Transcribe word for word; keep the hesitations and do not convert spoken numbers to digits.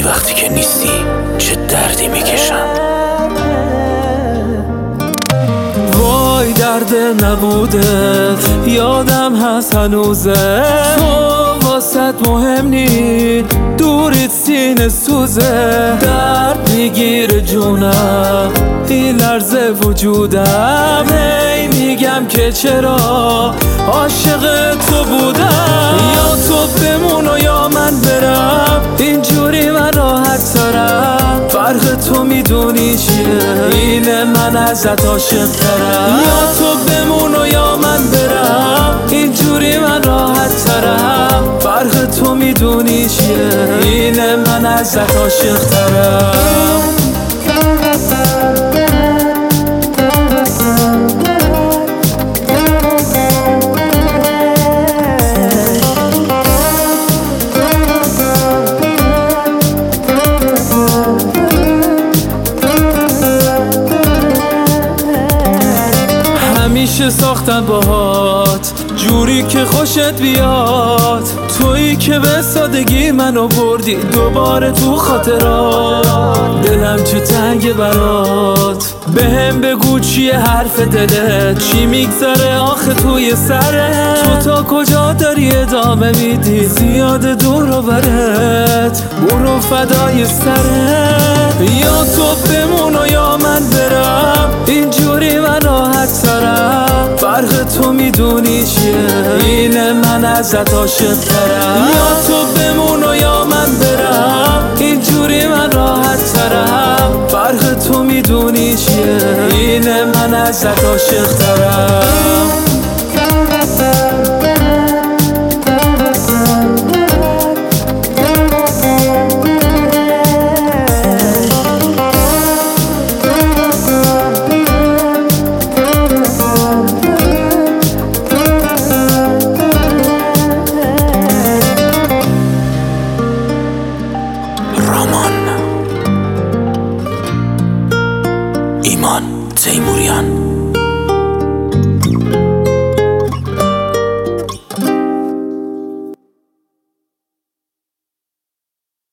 وقتی که نیستی چه دردی میکشم. وای درد نبودت یادم هست هنوزه، تو واسط مهم نی دوریت سینه سوزه. درد میگیره جونم این لرزه وجودم، هی میگم که چرا عاشق تو بودم. یا تو بمون و یا من برم، اینجوری من راحت ترم. فرق تو میدونی چیه؟ اینه من ازت عاشق ترم. یا تو بمون و یا من برم، اینجوری من راحت ترم. فرق تو میدونی چیه؟ اینه من ازت عاشق ترم. همیشه ساختم باهات جوری که خوشت بیاد، تویی که به سادگی منو بردی دوباره تو خاطرات. دلم چه تنگ برات، بهم بگو چیه حرف دلت، چی میگذره آخه توی سرت. تو تا کجا داری ادامه میدی؟ زیاد دور و برت، برو فدای سرت. یا تو بمون و یا من برم، اینجوری من راحت ترم. فرق تو میدونی چیه؟ اینه من ازت عاشق ترم. یا تو بمون و یا من برم، اینجوری من راحت ترم. فرق تو میدونی چیه؟ اینه من ازت عاشق ترم. ایمان تیموریان.